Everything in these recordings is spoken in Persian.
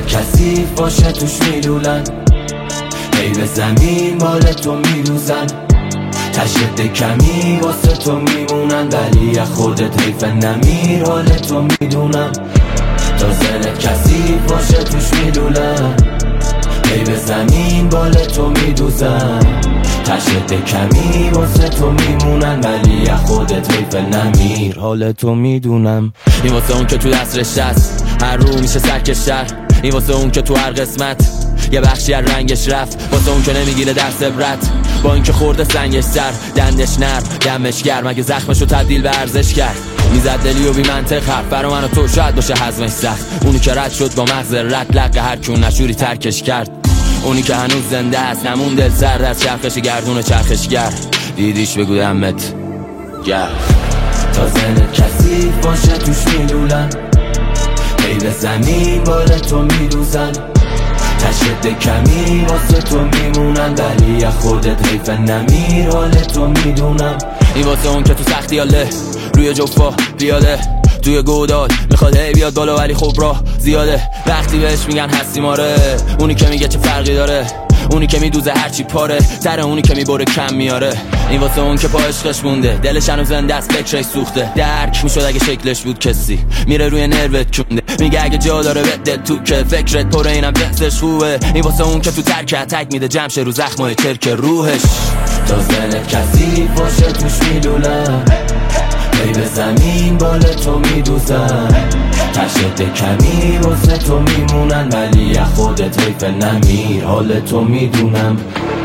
دلت کثیف باشه توش میلولن، هی به زمین بال تو میدوزن، تشت کمی واسه تو میمونن، ولی از خودت حیف نمیر حال تو میدونم. تا دلت کثیف باشه توش میلولن، هی به زمین بال تو میدوزن، تشت کمی واسه تو میمونن، ولی از خودت حیف نمیر حال تو میدونم. این واسه اون که تو دستش هست هر رو میشه سرکش شر، این واسه اون که تو هر قسمت یه بخشی از رنگش رفت، واسه اون که نمیگیره درس عبرت با اینکه خورده سنگش سر، دندش نرم دمش گرم، اگه زخمشو تبدیل به ارزش کرد، میزد دلی و بی منطق حرف برا من و تو شاید باشه هضمش سخت. اونی که رد شد با مغز رد لق هر کیون نشوری ترکش کرد، اونی که هنوز زنده است نمون دل سرد از چرخش گردون چرخشگر، دیدیش بگو دمت گرم. تا زنت کثیف باشه توش میلولن، هی به زمین بال تو میدوزن، تشت کمی واسه تو میمونن، ولی از خودت حیف نمیر حال تو میدونم. این واسه اون که تو سختی حاله روی جفا پیاده توی گودال میخواد هی بیاد بالا، ولی خب راه زیاده وقتی بهش میگن هستی ماره، اونی که میگه چه فرقی داره، اونی که میدوزه هرچی پاره تر، اونی که میبره کم میاره. این واسه اون که پا عشقش مونده دلش هنوز زنده است فکرش سوخته، درک میشد اگه شکلش بود کسی میره روی نروت کنده، میگه اگه جا داره به دل تو که فکرت پره اینم جنسش خوبه. این واسه اون که تو ترک اتک میده جمشه رو زخمای ترک روحش. تا زنت کثیف باشه توش میلولن، هی به زمین بال تو میدوزن، تشت کمی واسه تو میمونن، ولی از خودت حیف نمیر حال تو میدونم.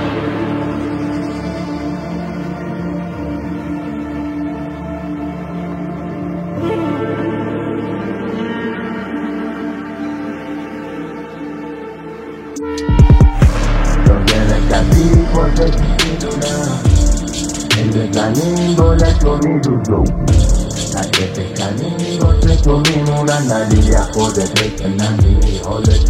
کثیف باشه توش میلولن، هی به زمین بال تو میدوزن، تشت کمی واسه تو میمونن، ولی از خودت حیف نمیر حال